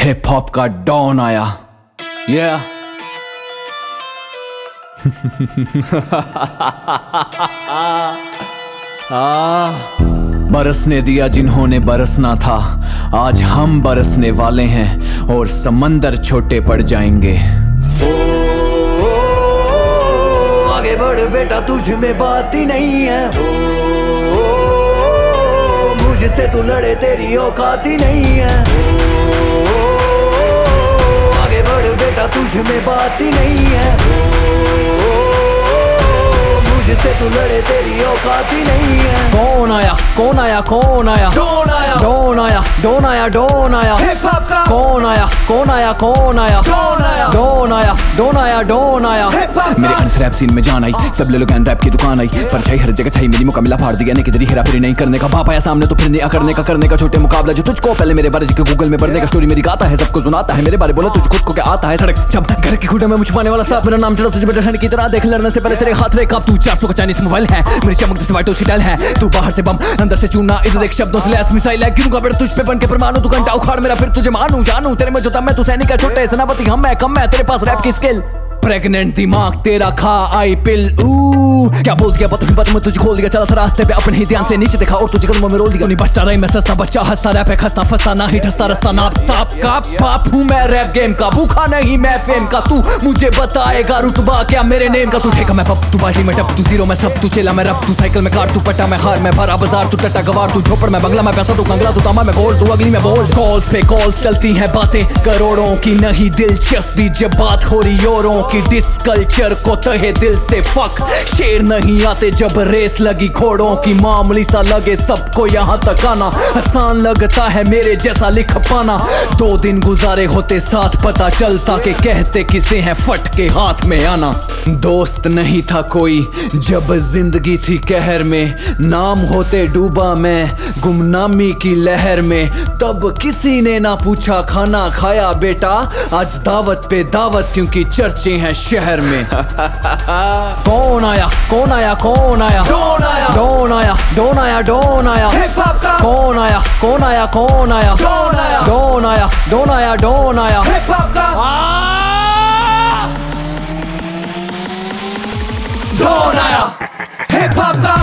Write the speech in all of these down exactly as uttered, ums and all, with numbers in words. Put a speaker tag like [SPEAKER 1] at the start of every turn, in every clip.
[SPEAKER 1] Hip hop का don आया। yeah. आ, बरसने दिया जिन्होंने बरसना था, आज हम बरसने वाले हैं और समंदर छोटे पड़ जाएंगे। ओ, ओ, ओ, आगे बढ़ बेटा, तुझ में बात ही नहीं है। ओ, ओ, मुझसे तू लड़े, तेरी औकात ही नहीं है। ओ, ओ, आगे बढ़ बेटा, तुझ में बात ही नहीं है। मुझसे तू लड़े, तेरी औकात ही नहीं है। कौन आया कौन आया कौन आया डॉन आया डॉन आया डॉन आया डॉन आया हिप हॉप का। कौन आया कौन आया कौन आया डॉन आया डॉन आया डॉन आया डॉन आया हिप हॉप। मेरे अंस रैप सीन में जान आई, सब ले लो गैन रैप की दुकान आई, पर छाई हर जगह छाई, मेरी मुकाबला फाड़ दिया ने किधर हेरा फेरी नहीं करने का। बाप आया सामने तो फिर नहीं करने का करने का छोटे मुकाबला जो तुझको पहले मेरे बारे के गूगल में पढ़ने का। स्टोरी मेरी गाता है, सबको सुनाता है, मेरे बारे बोला तुझ खुद को क्या आता है। सड़क जब घर की खुटे में मुझ पाने वाला साहब, मेरा नाम चला तुझे बेटा की तरह देख, लड़ने से पहले तेरे हाथ रे काप। तू चार सौ का चाइनीज मोबाइल है, मेरी चमक जैसे वाइट सी टाइल है। तू बाहर से बम अंदर से चूना, इधर देख शब्दों से लैस मिसाइल है। गिरूंगा बेटा तुझ पे बन के परमाणु, तू घंटा उखाड़ मेरा फिर तुझे मानू जानू। तेरे में जो दम है, तू सैनिक है छोटे सेनापति, हम है कम है तेरे पास रैप की स्किल। प्रेग्नेंट दिमाग तेरा खा आई पिल। ऊ क्या बोल दिया बातों की बातों में तुझे खोल दिया, चला था रास्ते पे अपने ही ध्यान से नीचे देखा और तुझे कदमों में रोल दिया। नहीं बचता रही मैं सस्ता बच्चा, हंसता रैप है खस्ता फंसता ना ही ठसता रस्ता नाप साप का पाप हूँ मैं रैप गेम का, भूखा नहीं मैं फेम का। तू मुझे बताएगा रुतबा क्या मेरे नेम का। तू ठेका मैं पप, तू बाटी में टप, तू जीरो में सब, तू चेला मैं रब, तू साइकिल में कार, तू पट्टा में हार, मैं भरा बाजार, तू टट्टा गवार, तू झोपड़ में बंगला में पैसा, तू कंगला, तू तांबा में गोल्ड, तू अगली में बोल्ड। कॉल्स पे कॉल्स चलती हैं बातें करोड़ों की, नहीं दिलचस्पी जब बात हो रही औरों की। डिस्कल्चर को तहे दिल से फक, शेर नहीं आते जब रेस लगी घोड़ों की। मामूली सा लगे सबको यहाँ तक आना, आसान लगता है मेरे जैसा लिख पाना। दो दिन गुजारे होते साथ, पता चलता कि कहते किसे हैं फट के हाथ में आना। दोस्त नहीं था कोई जब जिंदगी थी कहर में, नाम होते डूबा मैं गुमनामी की लहर में। तब किसी ने ना पूछा खाना खाया बेटा, आज दावत पे दावत क्योंकि चर्चे हैं शहर में। कौन आया कौन आया कौन आया डॉन आया डॉन आया डॉन आया डॉन आया हिप हॉप का। कौन आया कौन आया कौन आया डॉन आया डॉन आया डॉन आया डॉन आया हिप हॉप का। डॉन आया हिप हॉप का।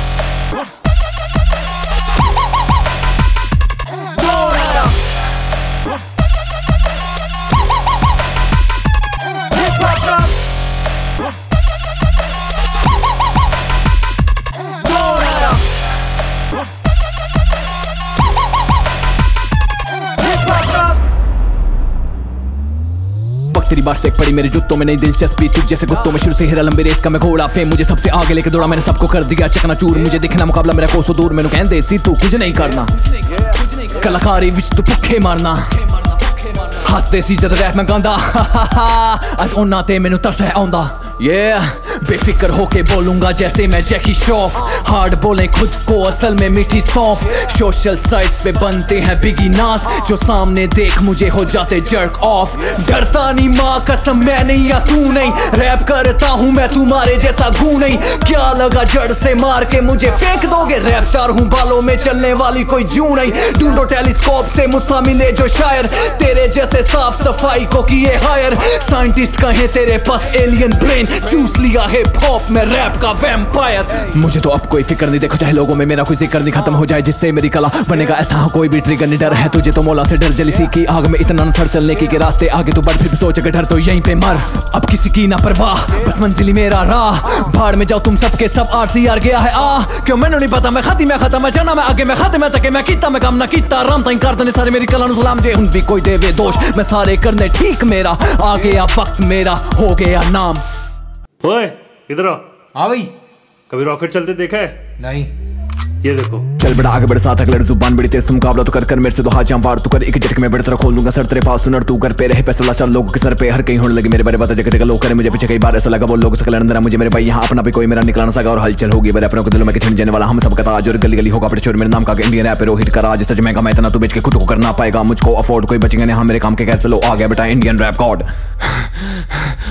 [SPEAKER 1] तेरी बात से पड़ी मेरे जूतों में नहीं दिलचस्पी, तुझ जैसे कुत्तों में शुरू से हिरा लंबे रेस का मैं घोड़ा। फेम मुझे सबसे आगे लेके दौड़ा, मैंने सबको कर दिया चकनाचूर। मुझे दिखना मुकाबला मेरा कोसों दूर, मैंने कहंदे सी तू कुछ नहीं करना। कलाकारी विच तू भुखे मारना, हसदे सी जद रैप मैं गांदा। आज उन्ना ते मैनू तरस है आउंदा। yeah, बेफिक्र होके बोलूंगा जैसे मैं जैकी श्रॉफ। हार्ड बोले खुद को असल में मीठी सौंफ। सोशल साइट्स पे बनते हैं बिगी नास, जो सामने देख मुझे हो जाते जर्क ऑफ। डरता नहीं माँ कसम मैं नहीं या तू नहीं, रैप करता हूँ मैं तुम्हारे जैसा गू नहीं। क्या लगा जड़ से मार के मुझे फेंक दोगे, रैप स्टार हूँ बालों में चलने वाली कोई जू नहीं। ढूंढो टेलीस्कोप से मुझसे मिले जो शायर, तेरे जैसे साफ सफाई को किए हायर। साइंटिस्ट कहे तेरे पास एलियन ब्रेन, चूस लिया हिप हॉप में रैप का वैम्पायर। मुझे तो अब कोई फिक्र नहीं, देखो चाहे लोगों में मेरा कोई जिक्र नहीं, खत्म हो जाए जिससे मेरी कला बनेगा ऐसा कोई भी ट्रिगर नहीं। डर है तुझे तो मौला से डर, जलीसी की आग में इतना न सड़ चलने की के रास्ते आगे तो बढ़, फिर सोच अगर डर तो यहीं पे मर। अब किसी की ना परवाह, बस मंजिल मेरा राह। भाड़ में जाओ तुम सबके सब, आर सी आर गया है आ। क्यों मैंने नहीं पता मैं खाती मैं खत्म मैं जाना मैं आगे मैं खाते मैं तके मैं कीता मैं काम ना कीता। राम ताई कर देने सारे मेरी कला नु सलाम जे, उन भी कोई देवे दोष मैं सारे करने ठीक मेरा। आ गया वक्त मेरा हो गया नाम।
[SPEAKER 2] ओए इधर आओ।
[SPEAKER 3] हाँ भाई।
[SPEAKER 2] कभी रॉकेट चलते देखा है?
[SPEAKER 3] नहीं।
[SPEAKER 2] ये देखो।
[SPEAKER 1] चल बड़ा आगे बढ़ साथ अगलड़ जुबान बड़ी तेज, तुम मुकाबला तो कर कर मेरे से तो हाथ जाम वार तू कर। एक झटके में बड़ी तरह खोल दूंगा सर तेरे पास, सुनर तू कर पे रहे पैसे वाला चार लोगों के सर पे हर कहीं होने लगे मेरे बारे बात जगह जगह लोग करे मुझे पीछे कई बार ऐसा लगा वो लोग सकल अंदर मुझे मेरे भाई यहाँ अपना भी कोई मेरा निकला ना सका और हलचल होगी मेरे अपनों के दिलों में छिन जाने वाला हम सबका ताज और गली गली होगा अपने चोर मेरे नाम का इंडियन रैप रोहित का राज। सच महंगा मैं इतना तू बेच के खुद को करना पाएगा मुझको अफोर्ड, कोई बचेंगे नहीं हाँ मेरे काम के कैसे लो आ गया बेटा इंडियन रैप गॉड।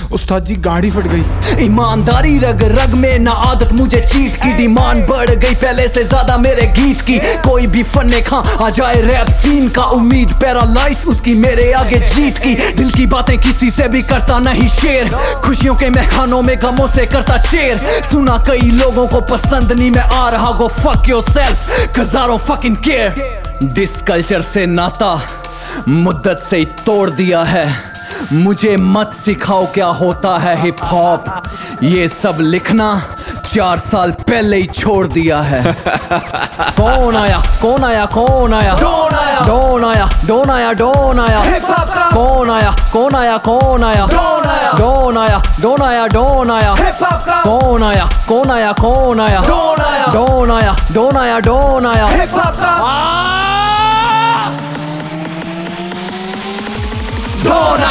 [SPEAKER 3] उस्ताद जी गाड़ी फट गई।
[SPEAKER 1] ईमानदारी रग रग में ना आदत मुझे चीट की, डिमांड बढ़ गई पहले से ज्यादा मेरे गीत की। कोई भी फन्ने खा आ जाए रैप सीन का, उम्मीद पैरालाइज उसकी मेरे आगे जीत की। दिल की बातें किसी से भी करता नहीं शेयर, खुशियों के महखानों में गमों से करता चेयर। सुना कई लोगों को पसंद नहीं मैं आ रहा, go fuck yourself cause I don't fucking care। This culture से नाता मुद्दत से ही तोड़ दिया है, मुझे मत सिखाओ क्या होता है हिप हॉप, ये सब लिखना चार साल पहले ही छोड़ दिया है। कौन आया कौन आया कौन आया डॉन आया डॉन आया डॉन आया डॉन आया हिप हॉप का। कौन आया कौन आया कौन आया डॉन आया डॉन आया डॉन आया डॉन आया हिप हॉप का। कौन आया कौन आया कौन आया डॉन आया डॉन आया डॉन आया डॉन आया हिप हॉप का। डॉन